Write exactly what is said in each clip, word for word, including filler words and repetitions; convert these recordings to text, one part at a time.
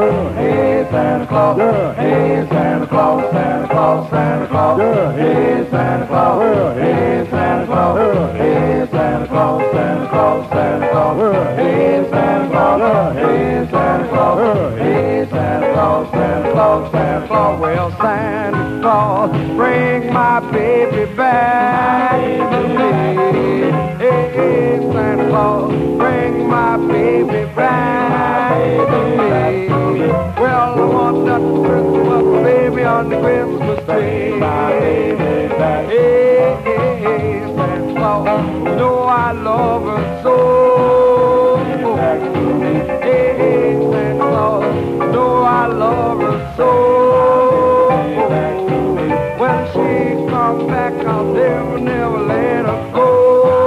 hey Santa Claus, hey Santa Claus, Santa Claus, Santa Claus, hey Santa Claus, hey Santa Claus, hey Santa Claus, Santa Claus, Santa Claus, hey Santa Claus, hey Santa Claus, hey Santa Claus, Santa Claus, Santa Claus. Well, Santa Claus, bring my baby back to me. Hey, Santa Claus, bring my baby back to me. Well, I want that Christmas baby on the Christmas tree. My baby back. Hey, hey, hey, Santa Claus, you know I love her so. Hey, hey, Santa Claus, you know I love her so. When she comes back, I'll never, never let her go.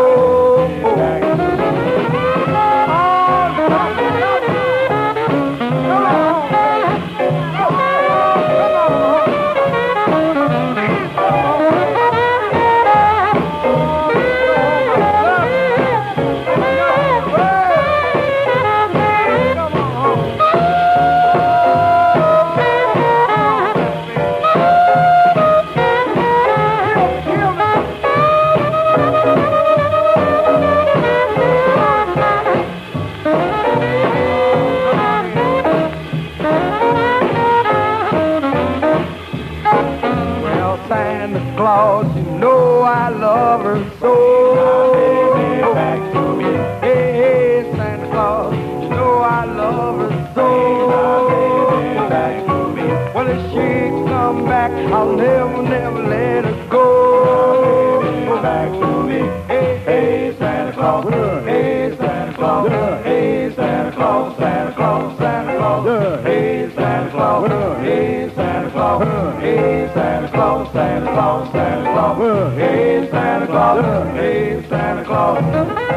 Santa Claus, you know I love her so. Baby, back to me. Hey, hey, Santa Claus, you know I love her so. Baby, back to me. Well, if she come back, I'll never, never let her go. Baby, back to me. Hey, hey, Santa Claus, hey, Santa Claus, hey, Santa Claus, Santa Claus, Santa Claus, hey, Santa Claus, hey, Santa Claus, hey, Santa Claus, Santa Claus, Santa Claus, hey Santa Claus, hey Santa Claus.